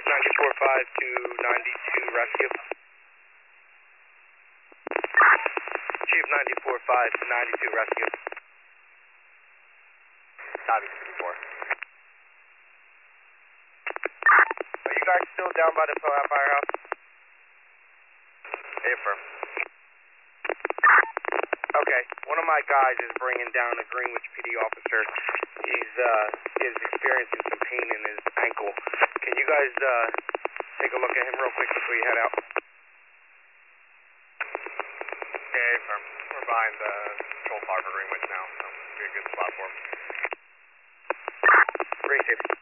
Chief 94-5 to 92 rescue. Chief 94-5 to 92 rescue. Copy, 54. Are you guys still down by the firehouse? Affirm. Okay, one of my guys is bringing down a Greenwich PD officer. He's experiencing some pain in his ankle. Can you guys take a look at him real quick before you head out? Yeah, affirm. We're behind the control car for Greenwich now, so it'll be a good spot for him. Great, safety.